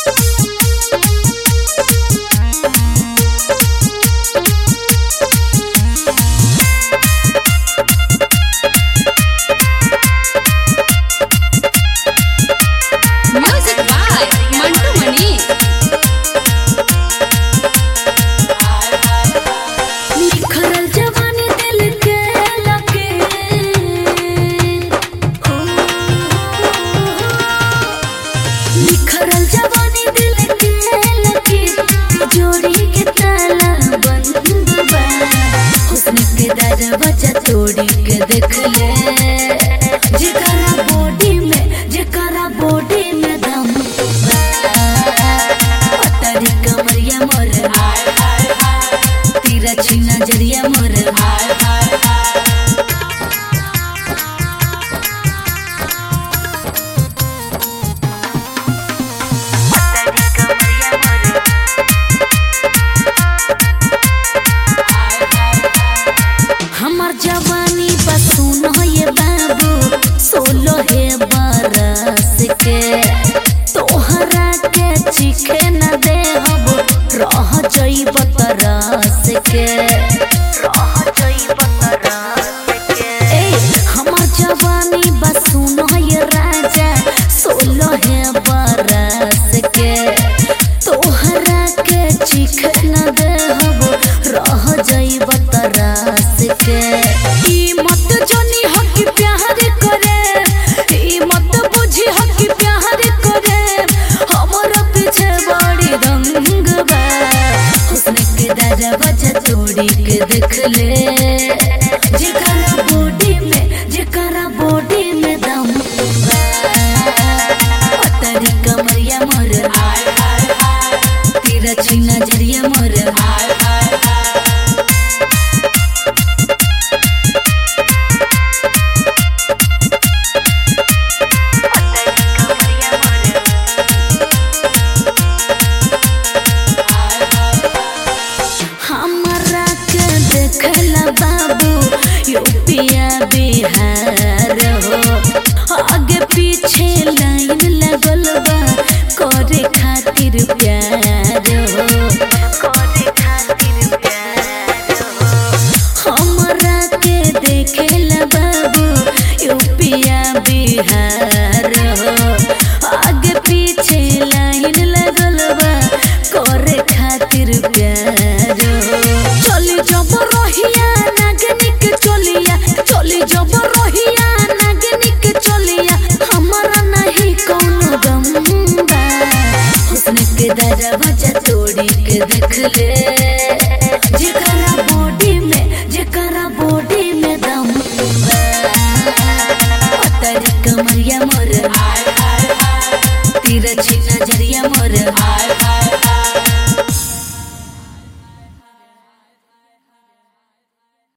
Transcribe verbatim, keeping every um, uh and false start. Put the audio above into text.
बच्चा तोड़ी के देख ले जेकरा बॉडी में जेकरा बॉडी में दम पतरी कमरिया मोर तिरछी नजरिया मोर हमार जवानी बसून हो ये बाबू सोलो है बरस के तोहरा के चिखे न दे हम रह जइब तरस के रह जइब तरस के ए हमार जवानी बसून हो ये राजा सोलो है बरस के तोहरा के चिखे न दे हम रह जइब तरस के ई मत जानी हकी प्यार करे ई मत बुझी हकी प्यार करे हमरा पीछे बड़ी रंग बा हुस्न के दरवाजा तोड़ी के देख ले जेकरा बॉडी में जेकरा बॉडी में दम बा पतरी कमरिया मोर तिरछी नजरिया मोर हमरा के देखला बाबू यूपिया बिहार हो आगे पीछे लाइन लगल बा करे खातिर प्यार हो करे खातिर प्यार हो हमरा के देखला बाबू यूपिया बिहार हो आगे पीछे लाइन लगल बा करे खातिर प्यार चली जब रहिया नागनिक चलिया चली जब रहिया नागनिक चलिया हमारा नहीं कौनो गम बा हुस्न के दरवाजा तोड़ी के देख ले जेकरा बॉडी में जेकरा बॉडी में दम बा पतरी कमरिया मोर तिरछी नजरिया मोर